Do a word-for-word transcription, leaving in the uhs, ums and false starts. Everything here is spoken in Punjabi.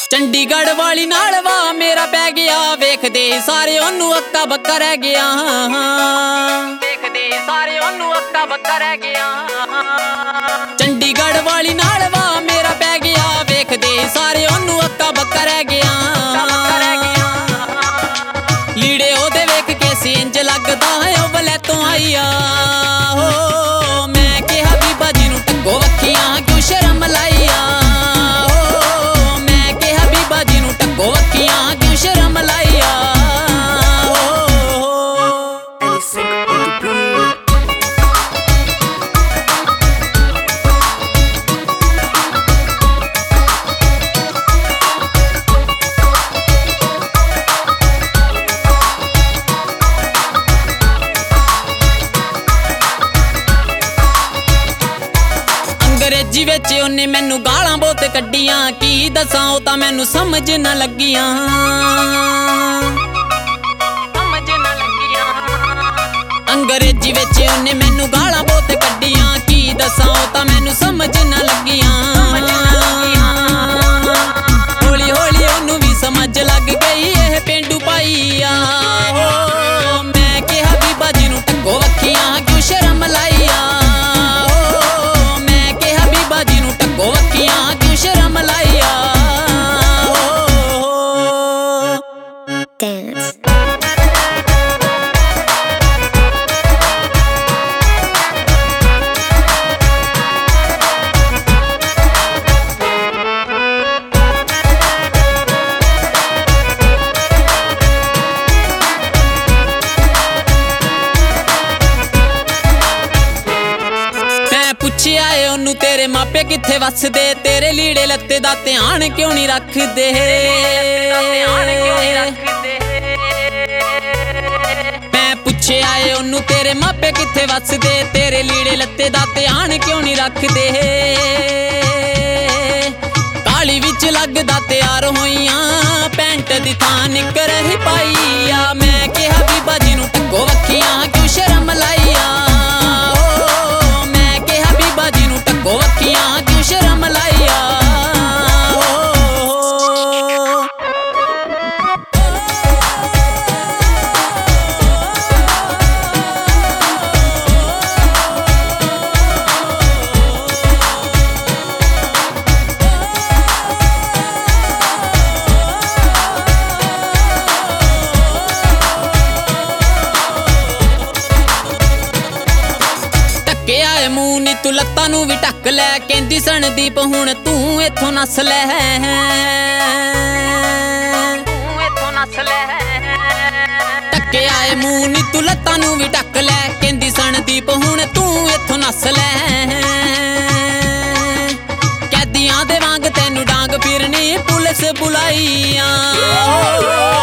ਚੰਡੀਗੜ੍ਹ ਵਾਲੀ ਨਾਲ ਵਾ ਮੇਰਾ ਪੈ ਗਿਆ, ਵੇਖਦੇ ਸਾਰੇ ਉਹਨੂੰ ਅੱਕਾ ਬੱਕਾ ਰਹਿ ਗਿਆ, ਵੇਖਦੇ ਸਾਰੇ ਉਹਨੂੰ ਅੱਕਾ ਬੱਕਾ ਰਹਿ ਗਿਆ। ਚੰਡੀਗੜ੍ਹ ਵਾਲੀ ਨਾਲ ਵਾ ਮੇਰਾ ਪੈ ਗਿਆ, ਵੇਖਦੇ ਸਾਰੇ ਉਹਨੂੰ ਅੱਕਾ ਬੱਕਾ ਰਹਿ ਗਿਆ। ਲੀੜੇ ਉਹਦੇ ਵੇਖ ਕੇ ਸੀ ਇੰਜ ਲੱਗਦਾ ਉਹ ਵਲੇ ਤੋਂ ਆਈ ਆ। ਹੋ ਮੈਂ ਕਿਹਾ ਬੀਬਾ ਜੀ ਨੂੰ ਟੱਗੋ ਵੱਖੀਆਂ ਕਿਉਂ ਸ਼ਰਮ ਲਾਈ ਆ। ਟੱਗੋ ਵੱਖੀਆਂ ਕਿਉਂ ਸ਼ਰਮ ਲਾਈ ਆ। ਅੰਗਰੇਜ਼ੀ ਵਿੱਚ ਉਹਨੇ ਮੈਨੂੰ ਗਾਲਾਂ ਬਹੁਤ ਕੱਢੀਆਂ, ਕੀ ਦੱਸਾਂ ਉਹ ਤਾਂ ਮੈਨੂੰ ਸਮਝ ਨਾ ਲੱਗੀਆਂ, ਸਮਝ ਨਾ ਲੱਗੀਆਂ। ਅੰਗਰੇਜ਼ੀ ਵਿੱਚ ਉਹਨੇ ਮੈਨੂੰ ਗਾਲਾਂ ਬਹੁਤ ਕੱਢੀਆਂ, ਕੀ ਦੱਸਾਂ ਉਹ ਤਾਂ ਮੈਨੂੰ ਸਮਝ ਨਾ ਲੱਗੀਆਂ। ਹੌਲੀ ਹੌਲੀ ਉਹਨੂੰ ਵੀ ਸਮਝ ਲੱਗ ਗਈ ਇਹ ਪੇਂਡੂ ਪਾਈ ਆ। ਹੋ ਮੈਂ ਕਿਹਾ ਬੀਬਾ ਜੀ ਨੂੰ ਟੱਗੋ ਵੱਖੀਆਂ ਕਿਉਂ ਸ਼ਰਮ ਲਾਈ ਆ। ਟੱਗੋ ਵੱਖੀਆਂ ਕਿਉਂ ਸ਼ਰਮ ਲਾਈ ਆ। Dance. ਪੁੱਛਿਆ ਏ ਉਹਨੂੰ ਤੇਰੇ ਮਾਪੇ ਕਿੱਥੇ ਵੱਸਦੇ, ਤੇਰੇ ਲੀੜੇ ਲੱਤੇ ਦਾ ਧਿਆਨ ਕਿਉਂ ਨਹੀਂ ਰੱਖਦੇ। ਮੈਂ ਪੁੱਛਿਆ ਏ ਉਹਨੂੰ ਤੇਰੇ ਮਾਪੇ ਕਿੱਥੇ ਵੱਸਦੇ, ਤੇਰੇ ਲੀੜੇ ਲੱਤੇ ਦਾ ਧਿਆਨ ਕਿਉਂ ਨਹੀਂ ਰੱਖਦੇ। ਕਾਲੀ ਵਿੱਚ ਲੱਗਦਾ ਤਿਆਰ ਹੋਈਆਂ, ਪੈਂਟ ਦੀ ਥਾਂ ਨਿੱਕਰ ਹੀ ਪਾਈ ਆ। ਮੈਂ ਕਿਹਾ ਬੀਬਾ ਜੀ ਨੂੰ ਟੱਗੋ ਵੱਖੀਆਂ ਕਿਉਂ ਸ਼ਰਮ ਲਾਈ ਆ। ਟੱਗੋ ਵੱਖੀਆਂ ਕਿਉਂ ਸ਼ਰਮ ਲਾਈ ਆ। ਟੱਕਿਆ ਏ ਮੂੰਹ ਨੀ ਤੂੰ ਲੱਤਾਂ ਨੂੰ ਵੀ ਢੱਕ ਲੈ, ਕਹਿੰਦੀ ਸੰਦੀਪ ਹੁਣ ਤੂੰ ਇੱਥੋਂ ਨੱਸ ਲੈ, ਤੂੰ ਇੱਥੋਂ ਨੱਸ ਲੈ। ਟੱਕਿਆ ਏ ਮੂੰਹ ਨੀ ਤੂੰ ਲੱਤਾਂ ਨੂੰ ਵੀ ਢੱਕ ਲੈ, ਕਹਿੰਦੀ ਸੰਦੀਪ ਹੁਣ ਤੂੰ ਇੱਥੋਂ ਨੱਸ ਲੈ। ਕੈਦੀਆਂ ਦੇ ਵਾਂਗ ਤੈਨੂੰ ਡਾਂਗ ਫਿਰਨੀ ਪੁਲਿਸ ਬੁਲਾਈ ਆ।